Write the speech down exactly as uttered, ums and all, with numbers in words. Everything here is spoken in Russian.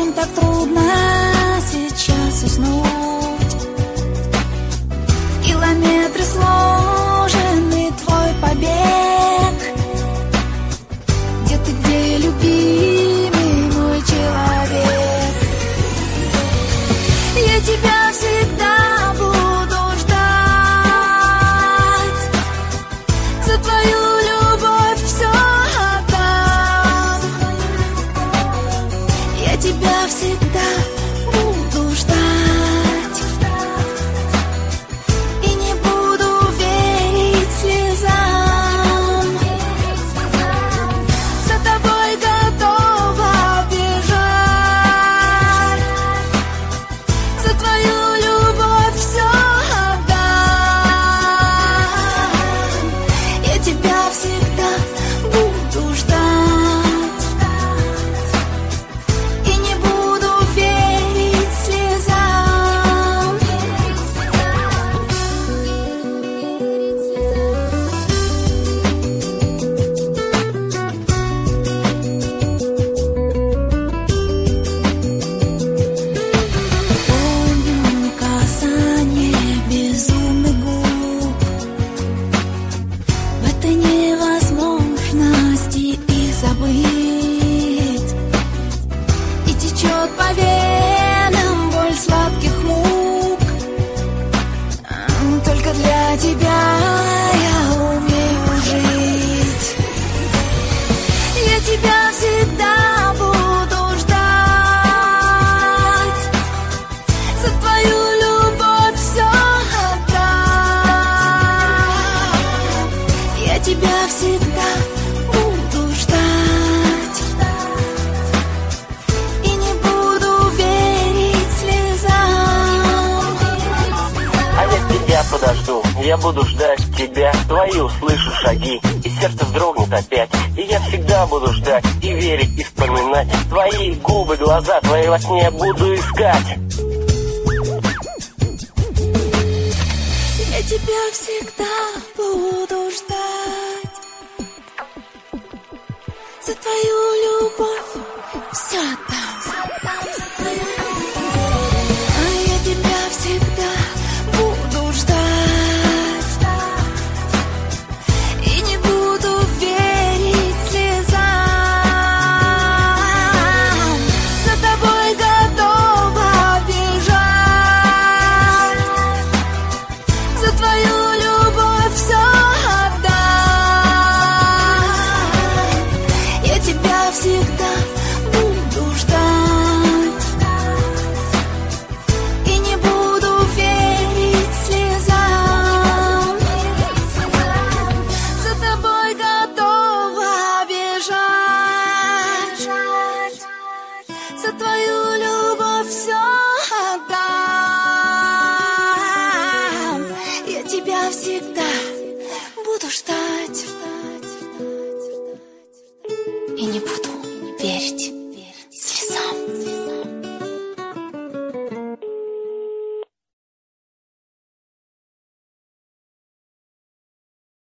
так трудно сейчас уснуть. Километры сложены, твой побег. Где ты, где, любимый мой человек? Я тебя всегда буду ждать. За твою любовь все отдам. Я тебя всегда буду ждать. И не буду верить слезам. За тобой готова бежать. За твою любовь все отдам. Я тебя всегда буду ждать. И не буду верить слезам. Помню касание безумных губ. В этой невозможности и забыть. И течет по венам боль сладких мук. Только для тебя я умею жить. Я тебя всегда буду ждать. За твою любовь все отдам. Я тебя всегда буду ждать. И не буду верить слезам. А я тебя подожду, я буду ждать тебя. Твои услышу шаги, и сердце вздрогнет опять. И я всегда буду ждать, и верить, и вспоминать. Твои губы, глаза, твои во сне я буду искать. Я тебя всегда буду ждать. За твою любовь все отдам. А я тебя всегда буду ждать. И не буду верить слезам. За тобой готова бежать. За твою любовь все отдам. Я тебя всегда буду ждать. И не буду верить слезам. За тобой готова бежать. За твою любовь все отдам. Я тебя всегда буду ждать. И не буду верить